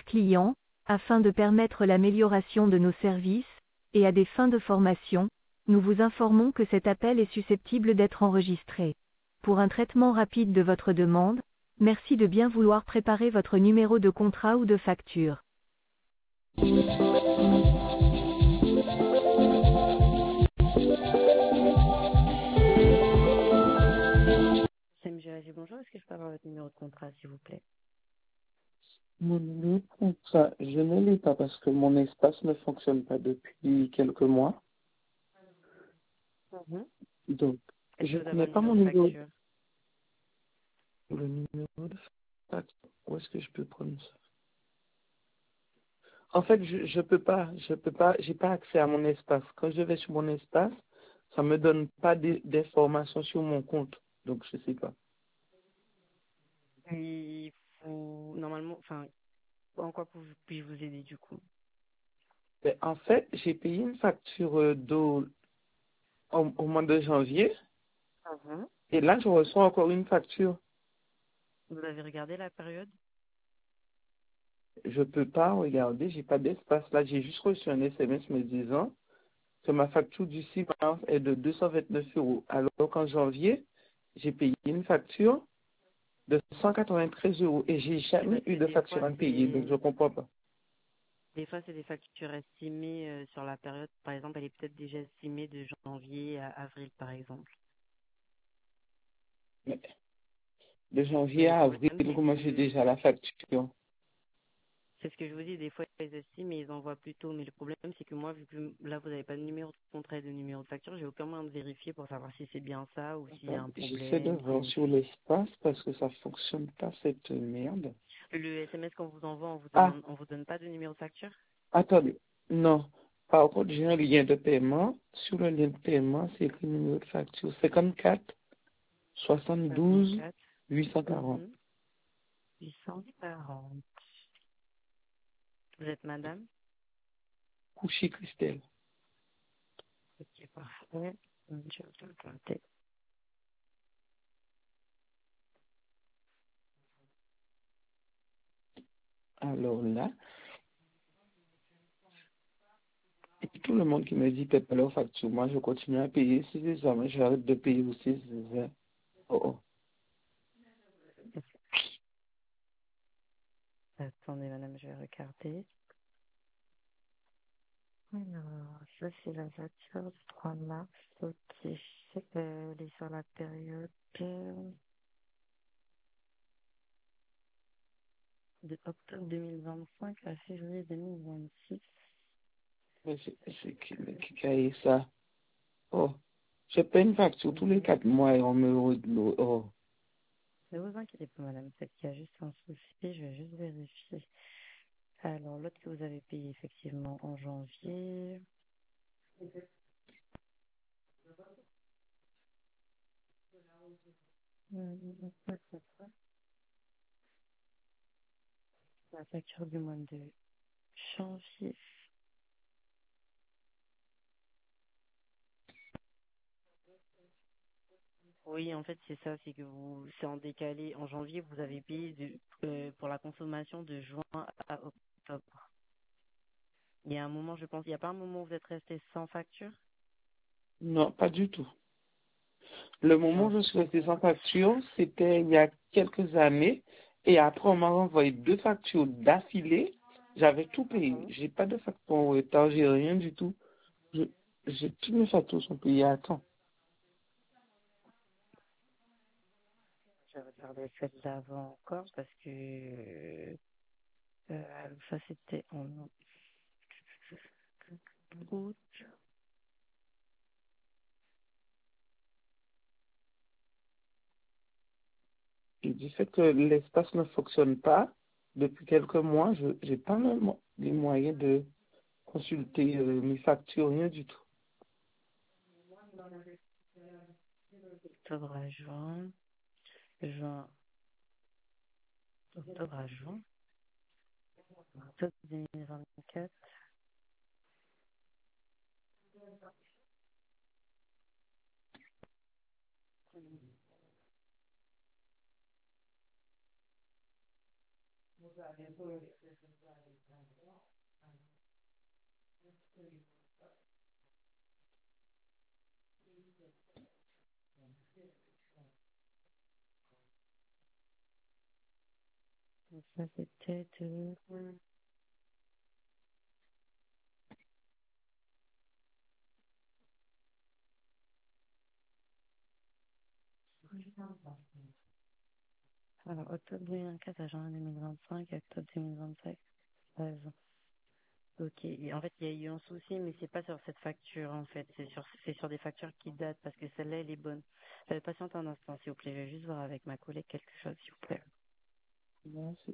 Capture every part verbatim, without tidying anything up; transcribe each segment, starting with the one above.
clients, afin de permettre l'amélioration de nos services, et à des fins de formation, nous vous informons que cet appel est susceptible d'être enregistré. Pour un traitement rapide de votre demande, merci de bien vouloir préparer votre numéro de contrat ou de facture. M G A G, bonjour. Est-ce que je peux avoir votre numéro de contrat, s'il vous plaît? Mon numéro de contrat, je ne l'ai pas parce que mon espace ne fonctionne pas depuis quelques mois. Mhm. Donc, Est-ce je que ne vous avez connais un pas numéro mon de numéro. facture? Le numéro de facture. Où est-ce que je peux prendre ça? En fait, je je peux pas, je peux pas, j'ai pas accès à mon espace. Quand je vais sur mon espace, ça me donne pas d'in- d'informations sur mon compte. Donc, je sais pas. Il faut, normalement, enfin, en quoi puis- puis-je vous aider, du coup? Mais en fait, j'ai payé une facture euh, d'eau au, au mois de janvier Mhm. et là, je reçois encore une facture. Vous avez regardé la période? Je peux pas regarder, j'ai pas d'espace. Là, j'ai juste reçu un S M S me disant que ma facture du six mars est de deux cent vingt-neuf euros. Alors qu'en janvier, j'ai payé une facture de cent quatre-vingt-treize euros et j'ai C'est jamais parce eu que de des fois, facture à me payer, donc c'est, je comprends pas. des fois, c'est des factures estimées euh, sur la période. Par exemple, elle est peut-être déjà estimée de janvier à avril, par exemple. Mais de Mais janvier le à avril, problème, c'est comment j'ai que déjà la facture? c'est ce que je vous dis, des fois ils estiment et ils envoient plus tôt. Mais le problème, c'est que moi, vu que là, vous n'avez pas de numéro de contrat et de numéro de facture, j'ai aucun moyen de vérifier pour savoir si c'est bien ça ou s'il y a un J'essaie de problème. voir Si sur l'espace parce que ça fonctionne pas cette merde. le S M S qu'on vous envoie, on vous Ah, demande, on vous donne pas de numéro de facture. attendez. Non. Par contre, j'ai un lien de paiement. Sur le lien de paiement, c'est écrit numéro de facture cinquante-quatre soixante-douze cinquante-quatre huit cent quarante. mhm, huit cent quarante. Vous êtes madame? Couchy Christelle. Ok, parfait. Je vais le compter. Alors là, et tout le monde qui me dit peut-être pas leur facture, moi je continue à payer. Si c'est ça, moi j'arrête de payer aussi. c'est ça. Oh, oh. Attendez, madame, je vais regarder. Alors, ça c'est la facture du trois mars. Ok, je sais qu'elle est sur la période euh, de octobre deux mille vingt-cinq à février deux mille vingt-six. Mais c'est c'est qui, mais qui qui a eu ça? Oh, je paye une facture tous les Mhm. quatre mois et on me re- oh. Ne vous inquiétez pas, madame, peut-être qu'il y a juste un souci, je vais juste vérifier. Alors, l'autre que vous avez payé effectivement en janvier. Mhm. La facture du mois de janvier. Oui, en fait, c'est ça, c'est que vous, c'est en décalé. En janvier, vous avez payé de, euh, pour la consommation de juin à octobre. Il y a un moment, je pense, il n'y a pas un moment où vous êtes resté sans facture? Non, pas du tout. Le moment où Genre, je suis resté sans facture, c'était il y a quelques années. Et après, on m'a envoyé deux factures d'affilée. J'avais tout payé. mhm. J'ai pas de facture en retard, j'ai rien du tout. Je, j'ai toutes mes factures sont payées à temps. Je vais regarder celle d'avant encore parce que euh, ça, c'était en août. Et du fait que l'espace ne fonctionne pas, depuis quelques mois, je j'ai pas le mo- les moyens de consulter euh, mes factures, rien du tout. Octobre à juin. Juin, octobre à juin. Octobre deux mille vingt-quatre. Donc ça, c'est peut-être... euh, Alors, octobre deux mille vingt-quatre à janvier deux mille vingt-cinq, octobre deux mille vingt-cinq, treize. Ok. Et en fait, il y a eu un souci, mais c'est pas sur cette facture, en fait. C'est sur, c'est sur des factures qui datent, parce que celle-là, elle est bonne. Euh, patiente un instant, s'il vous plaît. Je vais juste voir avec ma collègue quelque chose, s'il vous plaît. Merci.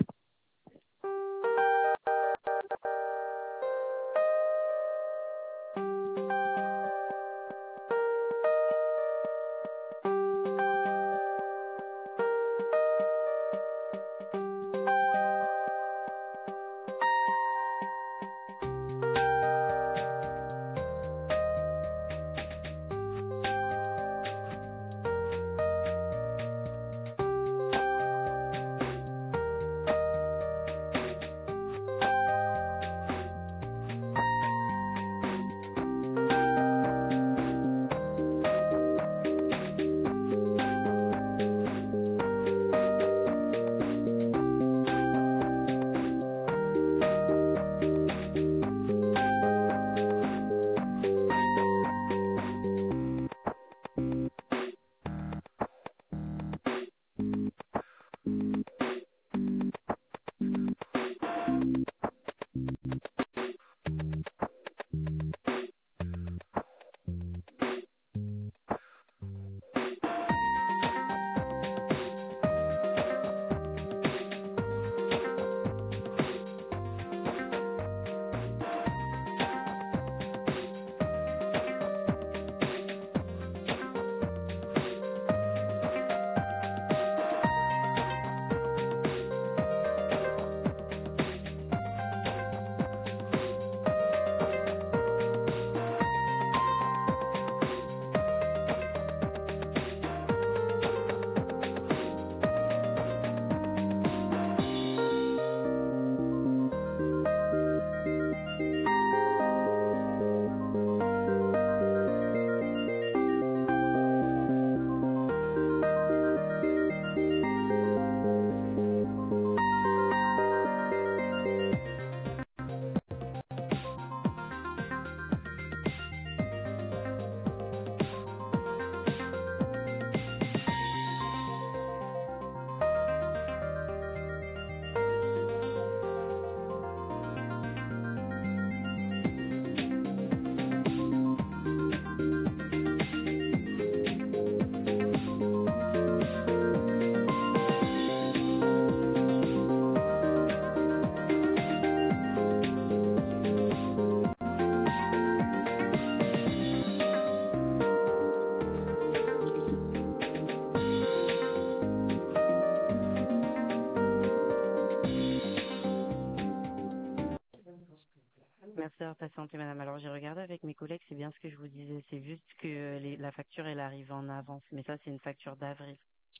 Merci d'avoir patienté, madame. Alors, j'ai regardé avec mes collègues, c'est bien ce que je vous disais. C'est juste que euh, les, la facture, elle arrive en avance. Mais ça, c'est une facture d'avril.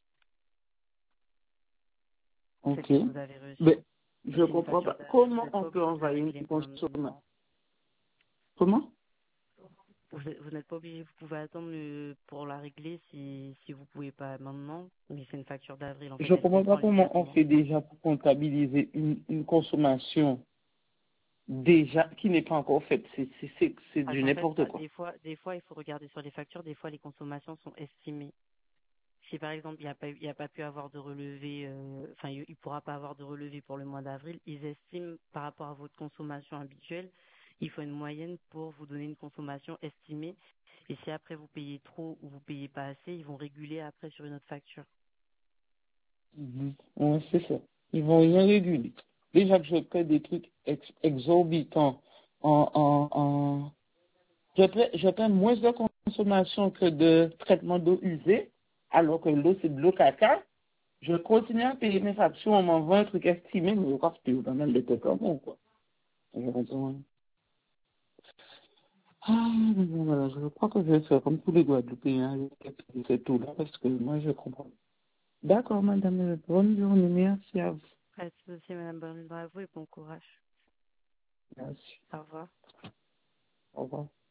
Celle Ok. que vous avez reçue. Mais Ça, je c'est une comprends facture pas. d'avril. Vous Comment n'êtes on pas peut obligé de la envoyer régler une consommation? maintenant. Comment? Vous êtes- vous n'êtes pas obligé, vous pouvez attendre le- pour la régler si, si vous pouvez pas maintenant. Mais c'est une facture d'avril. En fait, Je elle comprends pas comprend les comment quatre on mois. fait déjà pour comptabiliser une, une consommation déjà qui n'est pas encore faite. C'est c'est- c'est- c'est Parce du qu'en fait, n'importe ah, quoi. des fois, des fois, il faut regarder sur les factures. Des fois, les consommations sont estimées. Si par exemple il n'y a pas eu- il y a pas pu avoir de relevé, euh, enfin il ne pourra pas avoir de relevé pour le mois d'avril, ils estiment par rapport à votre consommation habituelle, il faut une moyenne pour vous donner une consommation estimée. Et si après vous payez trop ou vous payez pas assez, ils vont réguler après sur une autre facture. Mhm. Ouais, c'est ça. Ils vont rien réguler. Déjà que je paie des trucs ex- exorbitants en, en, en je paie, je paie moins de consommation que de traitement d'eau usée, alors que l'eau c'est de l'eau caca. Je continue à payer mes factures, on m'envoie un truc estimé, mais je crois que c'est pas mal de tête comme moi, quoi. Je comprends. Ah, voilà, je crois que je vais faire comme tous les Guadeloupéens, c'est tout là, parce que moi je comprends. D'accord, madame, bonne journée, merci à vous. Pas de souci, Madame Bonne, bravo et bon courage. Merci. Au revoir. Au revoir.